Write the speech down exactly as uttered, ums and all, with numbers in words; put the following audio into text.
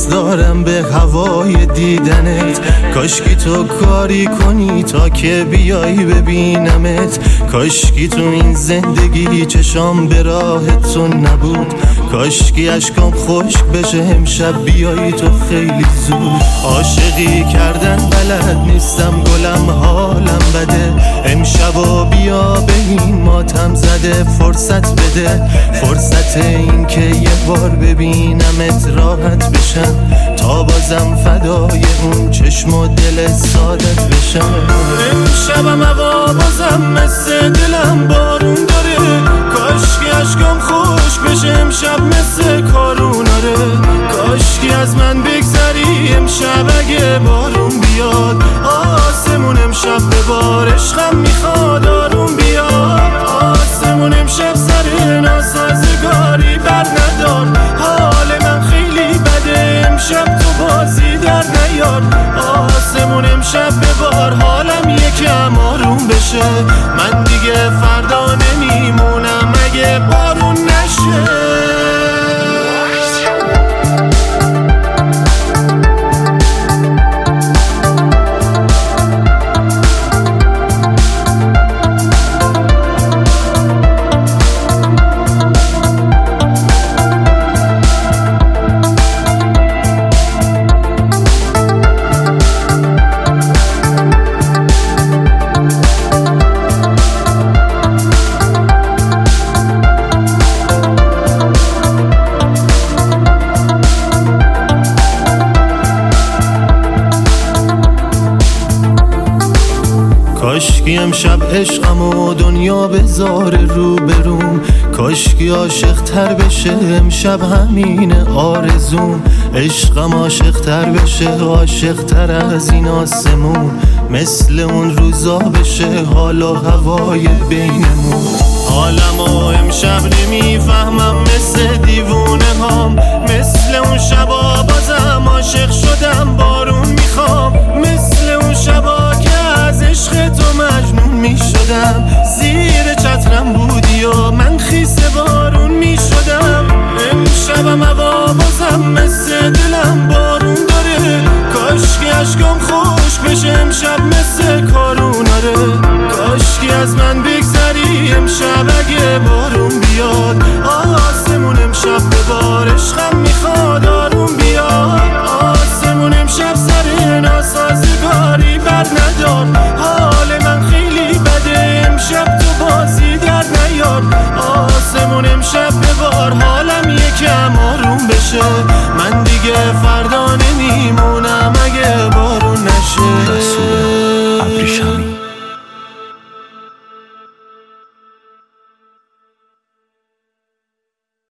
دوست دارم به هوای دیدنت. کاشکی تو کاری کنی تا که بیایی ببینمت. کاشکی تو این زندگی چشام به راه تو نبود. کاشکی اشکام خشک بشه امشب بیایی تو خیلی زود. عاشقی کردن بلد نیستم گلم حالم بده. امشبا بیا به این ماتم زده فرصت بده. فرصت این که یه بار ببینمت راحت بشم تا بازم فدای اون چشم و دل سادت بشم. امشبم هوا بازم مثل دلم بارون داره. کاشکی اشکام خوش بشه امشب مثل کاروناره. کاشکی از من بگذری امشب اگه بارون بیاد. آسمون امشب به بار عشقم میخواد آروم بیاد. آسمون امشب سر ناسازگاری بر ندار. حال من خیلی بده امشب تو بازی در نیار. آسمون امشب به بار حالم یکم آروم بشه. من دیگه فردا نمیمونم اگه بارون نشه. کاشکی امشب عشقم و دنیا بذاره رو بروم. کاشکی عاشق تر بشه امشب همینه آرزوم. عشقم عاشق تر بشه عاشق تر از این آسمون. مثل اون روزا بشه حال و هوای بینمون. حالمو امشب نمیفهمم مثل دیوونه هام. مثل اون شبا بازم عاشق شدم بارون میخوام. مثل اون شبا که از عشق تو مجنون میشدم. زیر چترم بودی و من خیس بارون میشدم. امشبم هوا بازم مثل دلم بارون داره. کاشکی اشکام خوش بشه امشب مثل کاروناره. کاشکی از من بگذری امشب اگه بارون بیاد. آسمون امشب به بار عشقم میخواد آروم بیاد. آسمون امشب سر ناسازگاری بر ندار. حال من خیلی بده امشب تو بازی در نیار. آسمون امشب به بار حالم یکم آروم بشه.